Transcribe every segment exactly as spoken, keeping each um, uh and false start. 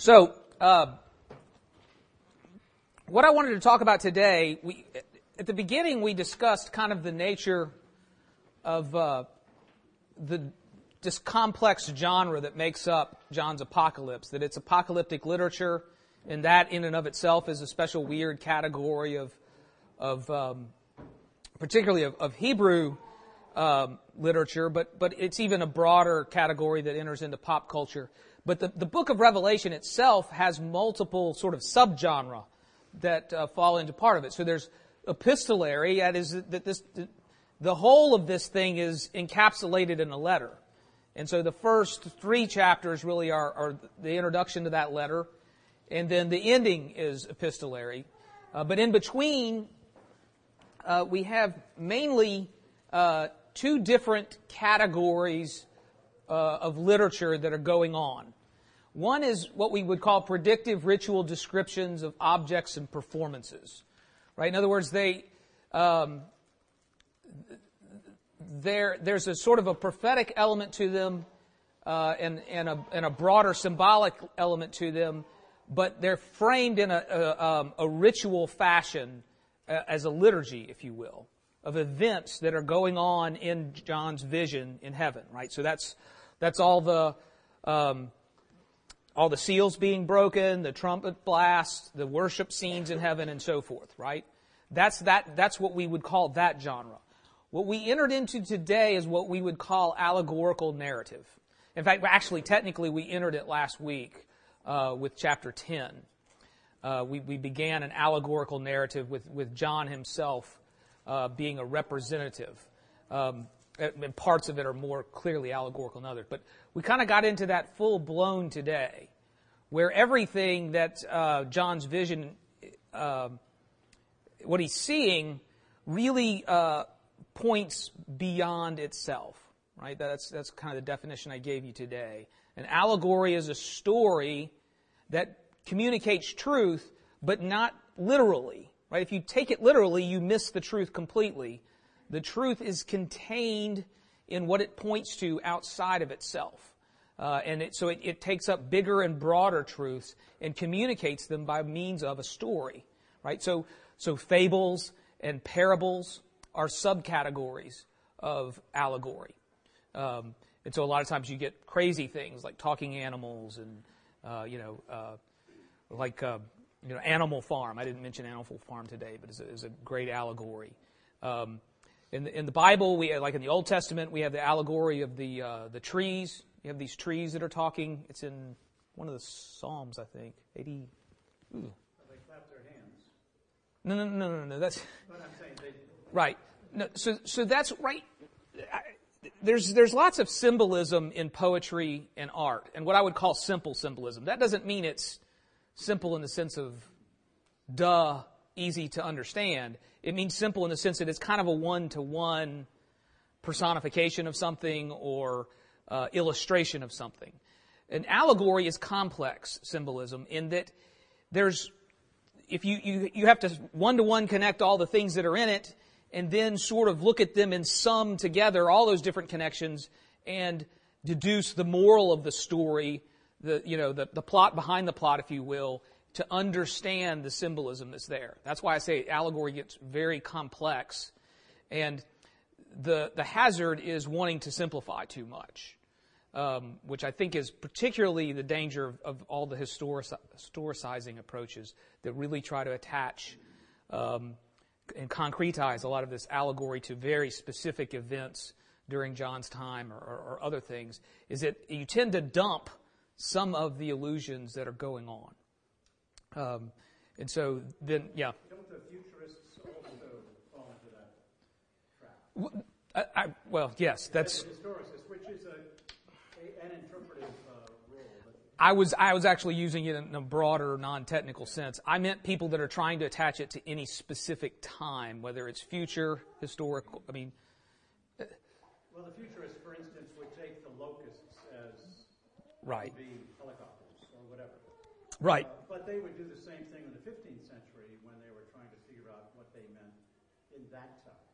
So, uh, what I wanted to talk about today, we at the beginning we discussed kind of the nature of uh, the this complex genre that makes up John's Apocalypse, that it's apocalyptic literature, and that in and of itself is a special weird category of, of um, particularly of, of Hebrew um, literature, but but it's even a broader category that enters into pop culture. But the, the book of Revelation itself has multiple sort of subgenre that uh, fall into part of it. So there's epistolary, that is that this the whole of this thing is encapsulated in a letter. And so the first three chapters really are, are the introduction to that letter, and then the ending is epistolary. Uh, but in between, uh, we have mainly uh, two different categories uh, of literature that are going on. One is what we would call predictive ritual descriptions of objects and performances. Right? In other words, they um, there there's a sort of a prophetic element to them, uh, and and a and a broader symbolic element to them, but they're framed in a a, um, a ritual fashion, uh, as a liturgy, if you will, of events that are going on in John's vision in heaven. Right. So that's that's all the um, all the seals being broken, the trumpet blasts, the worship scenes in heaven, and so forth. Right. That's that. That's what we would call that genre. What we entered into today is what we would call allegorical narrative. In fact, actually, technically, we entered it last week uh, with chapter ten. Uh, we, we began an allegorical narrative with, with John himself uh, being a representative. Um, and parts of it are more clearly allegorical than others. But we kind of got into that full-blown today, where everything that uh, John's vision, uh, what he's seeing, really Uh, points beyond itself, right? That's that's kind of the definition I gave you today. An allegory is a story that communicates truth, but not literally, right? If you take it literally, you miss the truth completely. The truth is contained in what it points to outside of itself. Uh, and it, so it, it takes up bigger and broader truths and communicates them by means of a story, right? So, so fables and parables are subcategories of allegory. Um, and so a lot of times you get crazy things like talking animals and, uh, you know, uh, like, uh, you know, Animal Farm. I didn't mention Animal Farm today, but it's a, it's a great allegory. Um, in, the, in the Bible, we like in the Old Testament, we have the allegory of the uh, the trees. You have these trees that are talking. It's in one of the Psalms, I think. eighty. Ooh. They clap their hands. No, no, no, no, no. That's. But I'm saying they. Right. No, so, so that's right. There's, there's lots of symbolism in poetry and art, and what I would call simple symbolism. That doesn't mean it's simple in the sense of, duh, easy to understand. It means simple in the sense that it's kind of a one-to-one personification of something or uh, illustration of something. An allegory is complex symbolism in that there's, if you, you, you have to one-to-one connect all the things that are in it, and then sort of look at them and sum together all those different connections and deduce the moral of the story, the you know the, the plot behind the plot, if you will, to understand the symbolism that's there. That's why I say allegory gets very complex, and the the hazard is wanting to simplify too much, um, which I think is particularly the danger of, of all the historic, historicizing approaches that really try to attach Um, and concretize a lot of this allegory to very specific events during John's time or, or, or other things, is that you tend to dump some of the illusions that are going on. Um, and so then, yeah. Don't the futurists also fall into that trap? Well, I, I, well yes, that's... The historicist, which is a, a, an interpretive uh, role. But I was I was actually using it in a broader, non-technical sense. I meant people that are trying to attach it to any specific time, whether it's future, historical. I mean, well, the futurists, for instance, would take the locusts as right, the helicopters or whatever. Right. Uh, but they would do the same thing in the fifteenth century when they were trying to figure out what they meant in that time.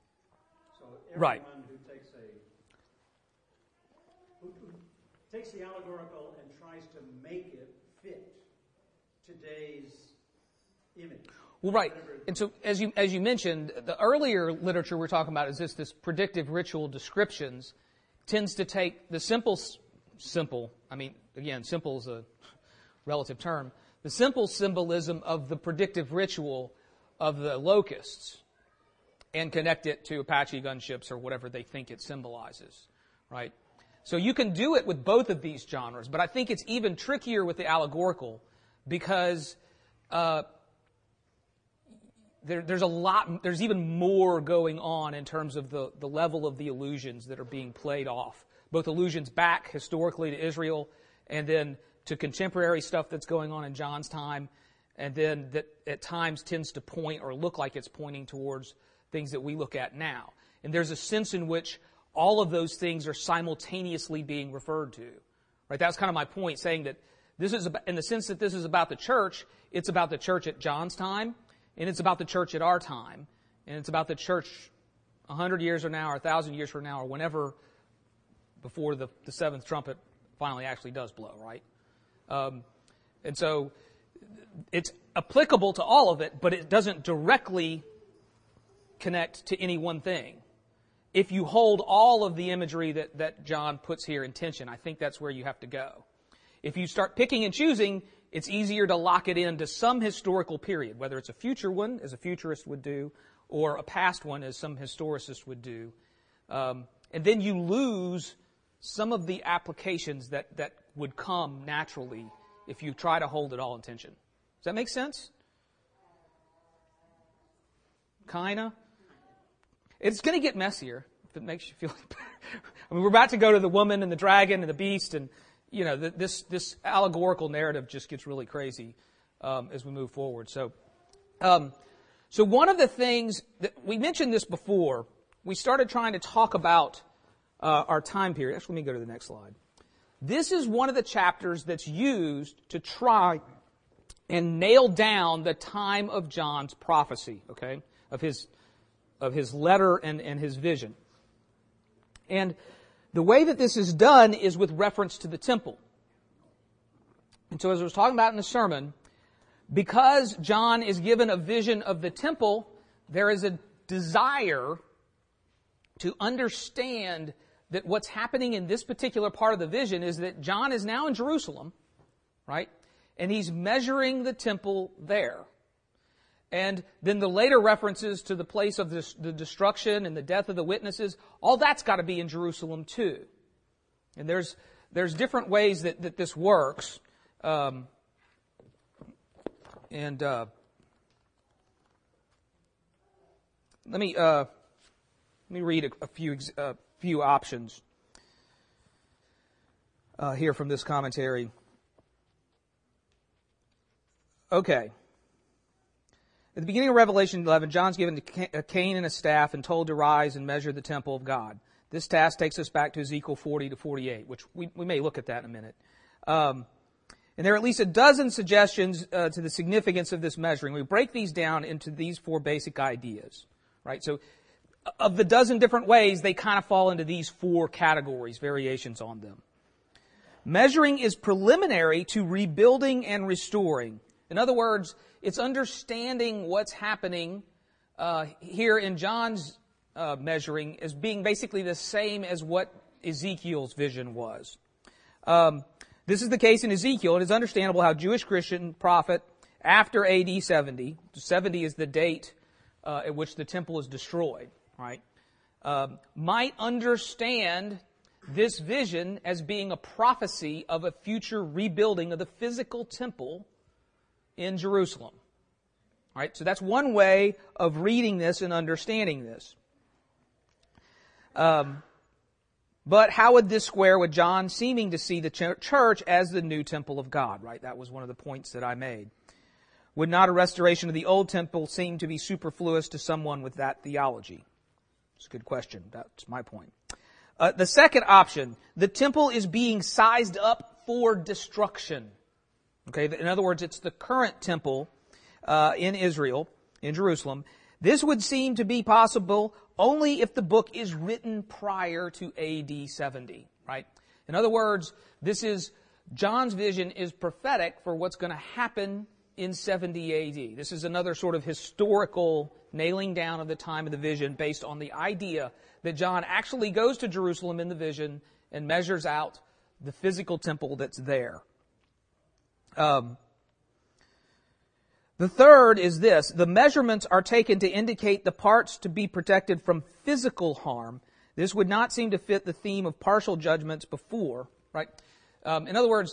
So everyone Right. who takes a who, who takes the allegorical and tries to make it fit today's image? Well, right. And so, as you as you mentioned, the earlier literature we're talking about is this this predictive ritual descriptions tends to take the simple simple. I mean, again, simple is a relative term. The simple symbolism of the predictive ritual of the locusts and connect it to Apache gunships or whatever they think it symbolizes, right? So you can do it with both of these genres, but I think it's even trickier with the allegorical because uh, there, there's a lot, there's even more going on in terms of the, the level of the allusions that are being played off. Both allusions back historically to Israel and then to contemporary stuff that's going on in John's time, and then that at times tends to point or look like it's pointing towards things that we look at now. And there's a sense in which all of those things are simultaneously being referred to. Right? That's kind of my point, saying that this is about, in the sense that this is about the church, it's about the church at John's time, and it's about the church at our time, and it's about the church a hundred years from now or a thousand years from now or whenever before the, the seventh trumpet finally actually does blow, right? Um, and so it's applicable to all of it, but it doesn't directly connect to any one thing. If you hold all of the imagery that, that John puts here in tension, I think that's where you have to go. If you start picking and choosing, it's easier to lock it into some historical period, whether it's a future one, as a futurist would do, or a past one, as some historicist would do. Um, and then you lose some of the applications that, that would come naturally if you try to hold it all in tension. Does that make sense? Kinda. It's going to get messier, if it makes you feel better. I mean, we're about to go to the woman and the dragon and the beast, and, you know, the, this this allegorical narrative just gets really crazy um, as we move forward. So, um, so one of the things that we mentioned this before, we started trying to talk about uh, our time period. Actually, let me go to the next slide. This is one of the chapters that's used to try and nail down the time of John's prophecy, okay, of his of his letter and, and his vision. And the way that this is done is with reference to the temple. And so as I was talking about in the sermon, because John is given a vision of the temple, there is a desire to understand that what's happening in this particular part of the vision is that John is now in Jerusalem, right? And he's measuring the temple there. And then the later references to the place of this, the destruction and the death of the witnesses, all that's got to be in Jerusalem too. And there's there's different ways that, that this works. Um, and uh, let me uh, let me read a, a few a few options uh, here from this commentary. Okay. At the beginning of Revelation eleven, John's given a cane and a staff and told to rise and measure the temple of God. This task takes us back to Ezekiel forty to forty-eight, which we, we may look at that in a minute. Um, and there are at least a dozen suggestions uh, to the significance of this measuring. We break these down into these four basic ideas, right? So of the dozen different ways, they kind of fall into these four categories, variations on them. Measuring is preliminary to rebuilding and restoring. In other words, it's understanding what's happening uh, here in John's uh, measuring as being basically the same as what Ezekiel's vision was. Um, this is the case in Ezekiel. It is understandable how Jewish Christian prophet after A D seventy, seventy is the date uh, at which the temple is destroyed, right, um, might understand this vision as being a prophecy of a future rebuilding of the physical temple in Jerusalem. All right, so that's one way of reading this and understanding this. Um, but how would this square with John seeming to see the ch- church as the new temple of God? Right, that was one of the points that I made. Would not a restoration of the old temple seem to be superfluous to someone with that theology? It's a good question. That's my point. Uh, the second option, the temple is being sized up for destruction. Okay, in other words, it's the current temple uh, in Israel, in Jerusalem. This would seem to be possible only if the book is written prior to A D seventy, right? In other words, this is John's vision is prophetic for what's going to happen in seventy A D. This is another sort of historical nailing down of the time of the vision based on the idea that John actually goes to Jerusalem in the vision and measures out the physical temple that's there. Um, the third is this. The measurements are taken to indicate the parts to be protected from physical harm. This would not seem to fit the theme of partial judgments before, right? Um, in other words,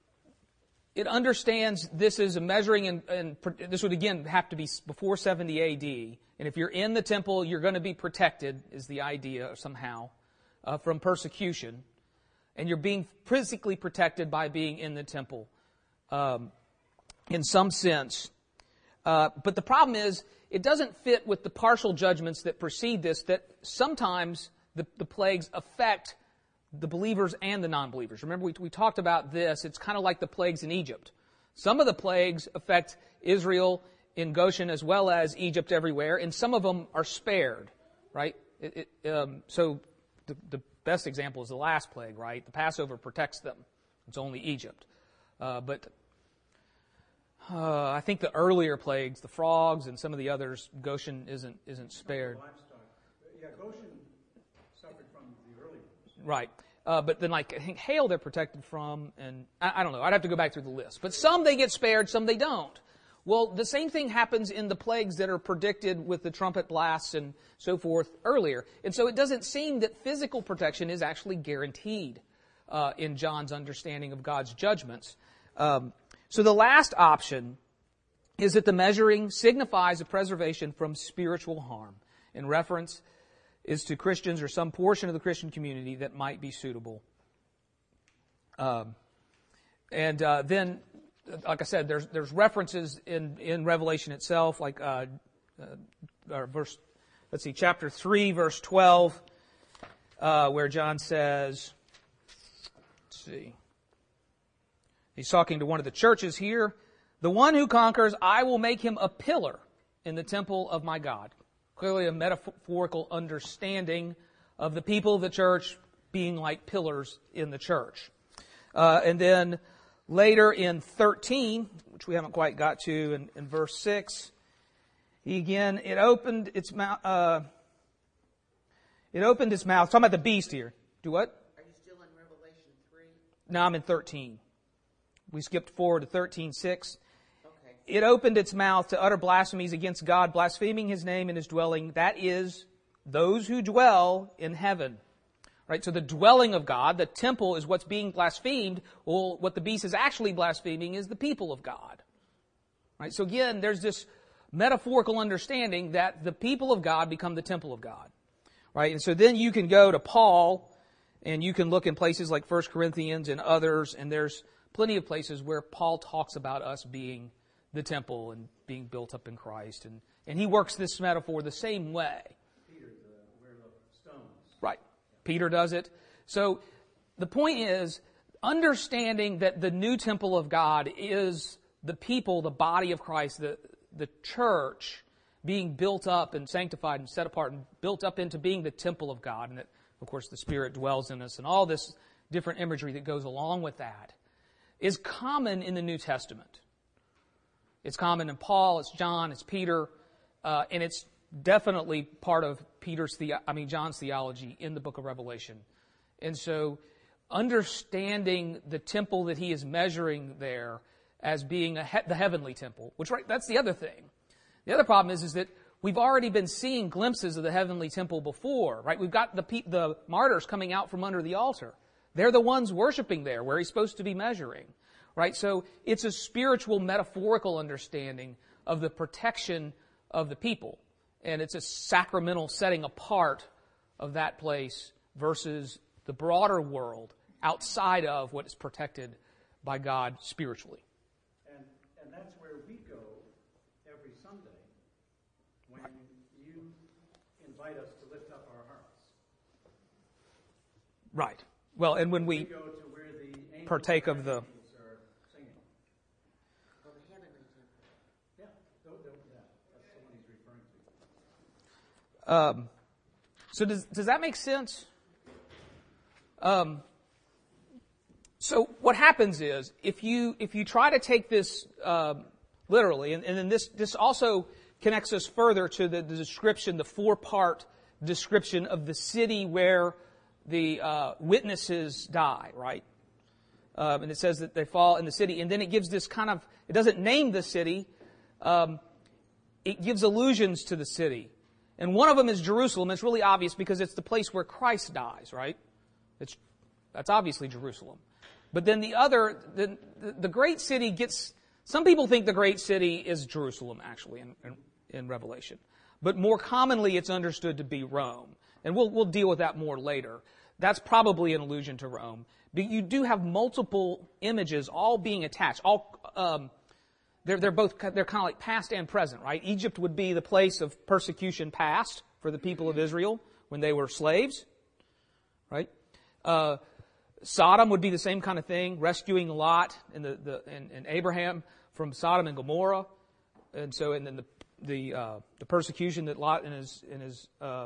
it understands this is a measuring, and, and this would again have to be before seventy A D. And if you're in the temple, you're going to be protected, is the idea somehow, uh, from persecution. And you're being physically protected by being in the temple, um, in some sense. Uh, but the problem is, it doesn't fit with the partial judgments that precede this, that sometimes the, the plagues affect the believers and the non-believers. Remember, we, we talked about this. It's kind of like the plagues in Egypt. Some of the plagues affect Israel in Goshen as well as Egypt everywhere, and some of them are spared, right? It, it, um, so the, the best example is the last plague, right? The Passover protects them. It's only Egypt. Uh, but uh, I think the earlier plagues, the frogs and some of the others, Goshen isn't isn't spared. Yeah, Goshen suffered from the early ones. Right. Uh, but then, like, I think hail they're protected from, and I, I don't know. I'd have to go back through the list. But some they get spared, some they don't. Well, the same thing happens in the plagues that are predicted with the trumpet blasts and so forth earlier. And so it doesn't seem that physical protection is actually guaranteed uh, in John's understanding of God's judgments. Um, so the last option is that the measuring signifies a preservation from spiritual harm. In reference is to Christians or some portion of the Christian community that might be suitable. Um, and uh, then, like I said, there's there's references in, in Revelation itself, like uh, uh, or verse, let's see, chapter three, verse twelve, uh, where John says, let's see, he's talking to one of the churches here. The one who conquers, I will make him a pillar in the temple of my God. Clearly a metaphorical understanding of the people of the church being like pillars in the church. Uh, and then later in thirteen, which we haven't quite got to, in, in verse six, he again, it opened its mouth, uh, it opened its mouth. Talking about the beast here. Do what? Are you still in Revelation three? No, I'm in thirteen. We skipped forward to thirteen six. It opened its mouth to utter blasphemies against God, blaspheming His name and His dwelling. That is, those who dwell in heaven. Right? So the dwelling of God, the temple, is what's being blasphemed. Well, what the beast is actually blaspheming is the people of God. Right? So again, there's this metaphorical understanding that the people of God become the temple of God. Right? And so then you can go to Paul, and you can look in places like First Corinthians and others, and there's plenty of places where Paul talks about us being the temple and being built up in Christ. And, and he works this metaphor the same way. Peter, the where the stones. Right. Peter does it. So the point is, understanding that the new temple of God is the people, the body of Christ, the, the church, being built up and sanctified and set apart and built up into being the temple of God. And that, of course, the Spirit dwells in us and all this different imagery that goes along with that is common in the New Testament. It's common in Paul, it's John, it's Peter, uh, and it's definitely part of Peter's, the, I mean John's theology in the book of Revelation. And so, understanding the temple that he is measuring there as being a he- the heavenly temple, which right, that's the other thing. The other problem is, is that we've already been seeing glimpses of the heavenly temple before, right? We've got the pe- the martyrs coming out from under the altar. They're the ones worshiping there, where he's supposed to be measuring. Right? So it's a spiritual, metaphorical understanding of the protection of the people. And it's a sacramental setting apart of that place versus the broader world outside of what is protected by God spiritually. And, and that's where we go every Sunday when right. you invite us to lift up our hearts. Right. Well, and when we, we go to where the partake of the... Um, so does does that make sense? Um, So what happens is, if you if you try to take this um, literally, and, and then this this also connects us further to the, the description, the four-part description of the city where the uh, witnesses die, right? Um, and it says that they fall in the city, and then it gives this kind of, it doesn't name the city, um, it gives allusions to the city. And one of them is Jerusalem. It's really obvious because it's the place where Christ dies, right? It's, that's obviously Jerusalem. But then the other, the, the, the great city gets, some people think the great city is Jerusalem, actually, in, in, in Revelation. But more commonly, it's understood to be Rome. And we'll, we'll deal with that more later. That's probably an allusion to Rome. But you do have multiple images all being attached. All, um, they're, they're both, they're kind of like past and present, right? Egypt would be the place of persecution past for the people of Israel when they were slaves, right? Uh, Sodom would be the same kind of thing, rescuing Lot and, the, the, and, and Abraham from Sodom and Gomorrah. And so, and then the, the, uh, the persecution that Lot and his, and his, uh,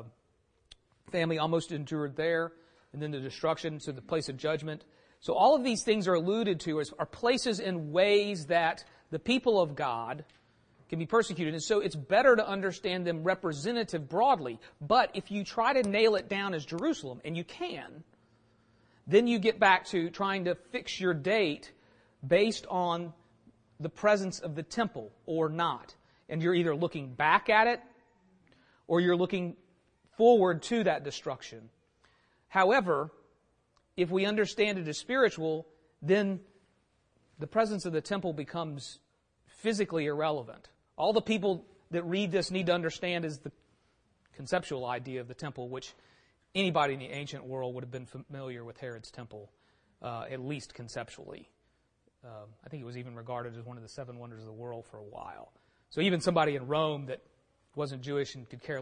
family almost endured there. And then the destruction, so the place of judgment. So all of these things are alluded to as are places and ways that the people of God can be persecuted. And so it's better to understand them representative broadly. But if you try to nail it down as Jerusalem, and you can, then you get back to trying to fix your date based on the presence of the temple or not. And you're either looking back at it or you're looking forward to that destruction. However, if we understand it as spiritual, then the presence of the temple becomes physically irrelevant. All the people that read this need to understand is the conceptual idea of the temple, which anybody in the ancient world would have been familiar with Herod's temple, uh, at least conceptually. Um, I think it was even regarded as one of the seven wonders of the world for a while. So even somebody in Rome that wasn't Jewish and could care